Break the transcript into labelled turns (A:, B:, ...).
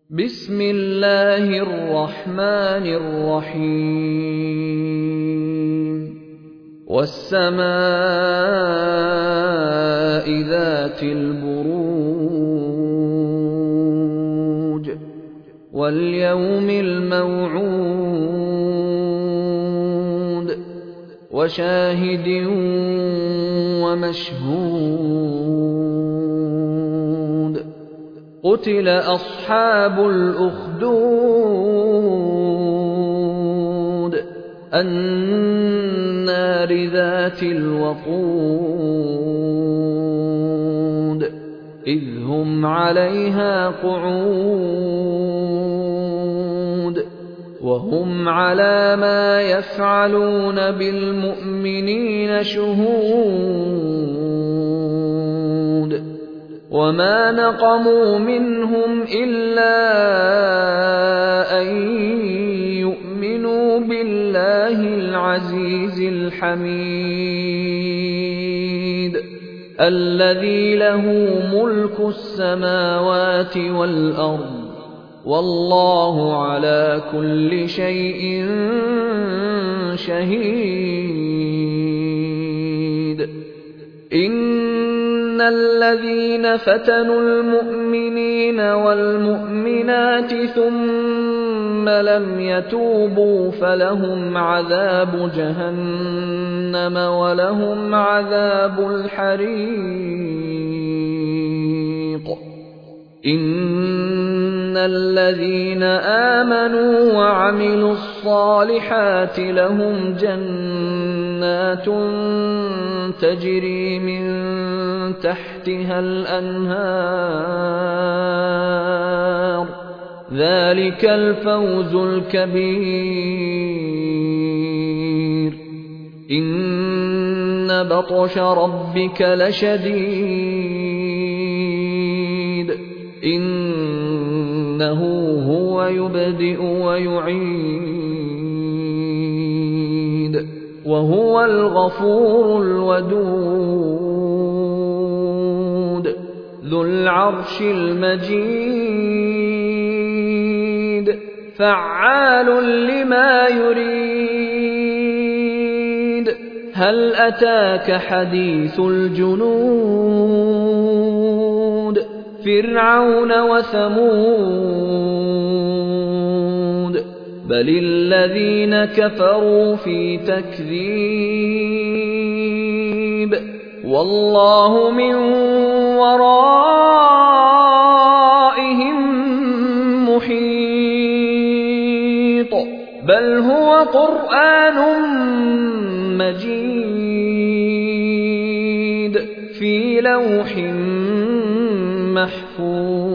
A: بسم الله الرحمن الرحيم والسماء ذات البروج واليوم الموعود وشاهد ومشهود قتل أصحاب الأخدود النار ذات الوقود إذ هم عليها قعود وهم على ما يفعلون بالمؤمنين شهود وما نقموا منهم إلا أن يؤمنوا بالله العزيز الحميد الذي له ملك السماوات والأرض والله على كل شيء شهيد إن الذين فتنوا المؤمنين والمؤمنات ثم لم يتوبوا فلهم عذاب جهنم ولهم عذاب الحريق إن الذين آمنوا وعملوا الصالحات لهم جنات تجري من تحتها الأنهار ذلك الفوز الكبير إن بطش ربك لشديد إنه هو يبدئ ويعيد وهو الغفور الودود ذو العرش المجيد فعال لما يريد هل أتاك حديث الجنود فرعون وثمود بل الذين كفروا في تكذيب والله من ورائهم محيط بل هو قرآن مجيد في لوح محفوظ